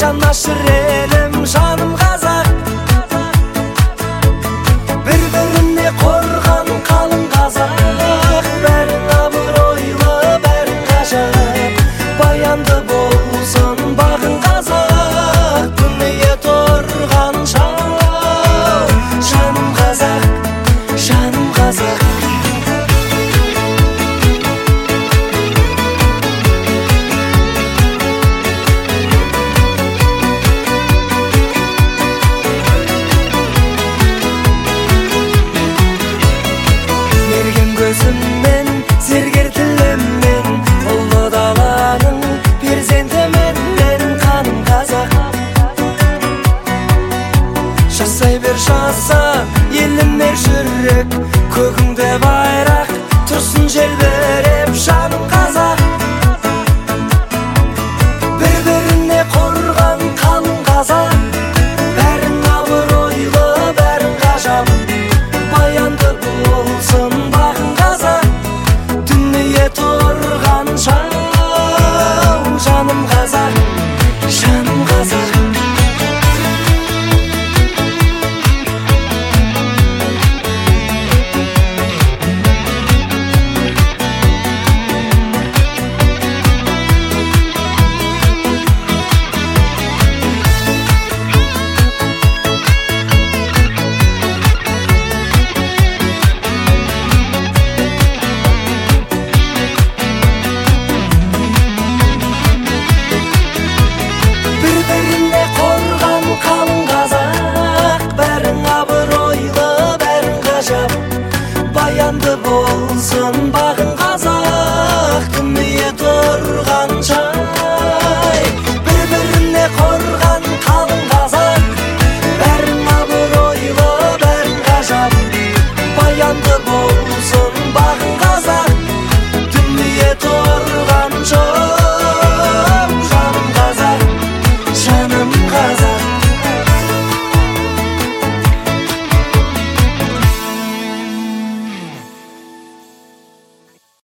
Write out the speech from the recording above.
жанашыр елім жаным қазақ. Бір-біріне қорған қалың қазақ, бәрің абыройлы, бәрің ғажап. Баянды болсын бағың қазақ, дүние тұрған шау. Жаным қазақ, жаным қазақ. Көзіммен, зергер тіліммен, ұлы даланың перзентімін, менің қаным қазақ. Жасай бер жаса, еліме жүрек, көгіңде байрақ, тұрсын желбіреп, жаным қазақ. Бір-біріне қорған қалың қазақ, бәрің абыройлы, бәрің ғажап. Баянды болсын бағың қазақ, дүние тұрған шау. Жаным қазақ, жаным қазақ.